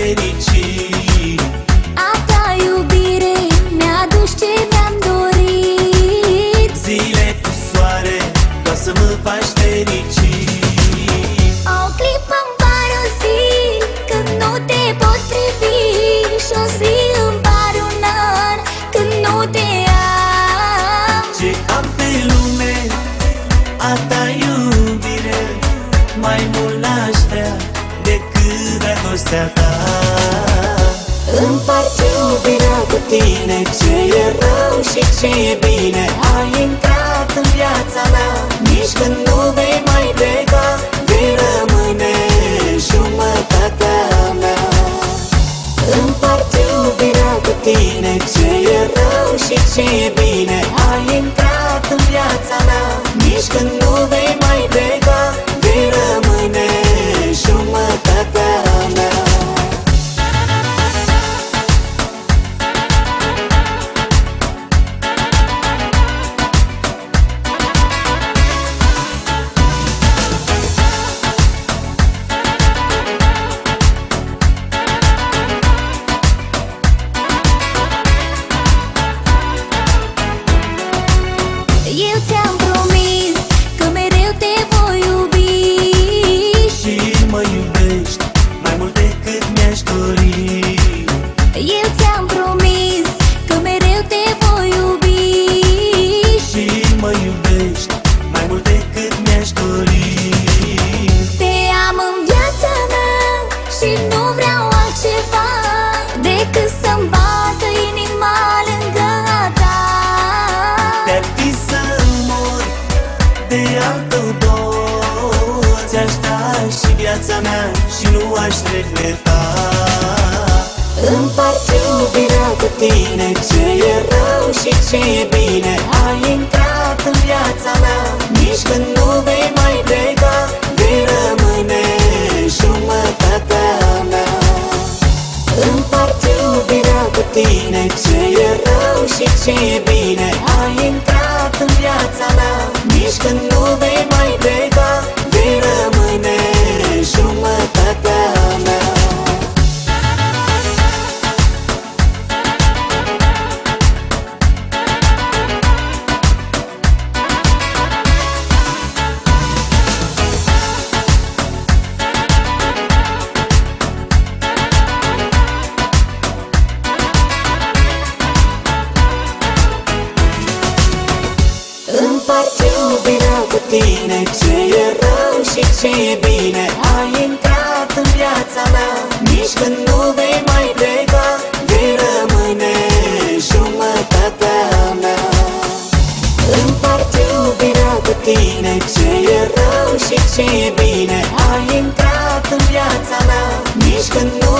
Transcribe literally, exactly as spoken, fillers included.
fericit. A ta iubire mi-aduci ce mi-am dorit. Zile cu soare, doar să mă faci fericit. O clipă-mi pare o zi când nu te pot privi, și o zi îmi pare un an când nu te am. Ce am pe lume, a ta iubire, mai mult n-aș vrea decât dragostea ta. Împart Iubirea cu tine, ce e rău și ce e bine, ai intrat în viața mea. Nici când nu vei mai pleca, vei rămâne jumătatea mea. Împart iubirea cu tine, ce e rău și ce e bine, ai intrat în viața mea. Nici când nu vei mai pleca, vei rămâne jumătatea mea. Eu ți-am promis că mereu te voi iubi. Și mă iubești mai mult decât mi-aș dori. Eu ți-am promis că mereu te voi iubi. Și mă iubești mai mult decât mi-aș dori. Te am în viața mea și nu vreau altceva decât să-mi bată inima lângă a ta. Te-ar fi să mor de al tău dor, ți-aș da și viața mea și nu aș regreta. Împart iubirea cu tine, ce e rău și ce e bine, ai intrat în viața mea. Nici când nu vei mai pleca, vei rămâne jumătatea mea. Împart iubirea cu tine, ce e rău și ce e bine, ai intrat în viața mea. Nici când nu vei mai pleca, vei rămâne jumătatea mea. Împart iubirea cu tine, ce e rău și ce e bine, ai intrat în viața mea. Nici când nu vei mai pleca, vei rămâne jumătatea mea. Împart iubirea cu tine, ce e rău și ce e bine, ai intrat în viața mea. Nici când nu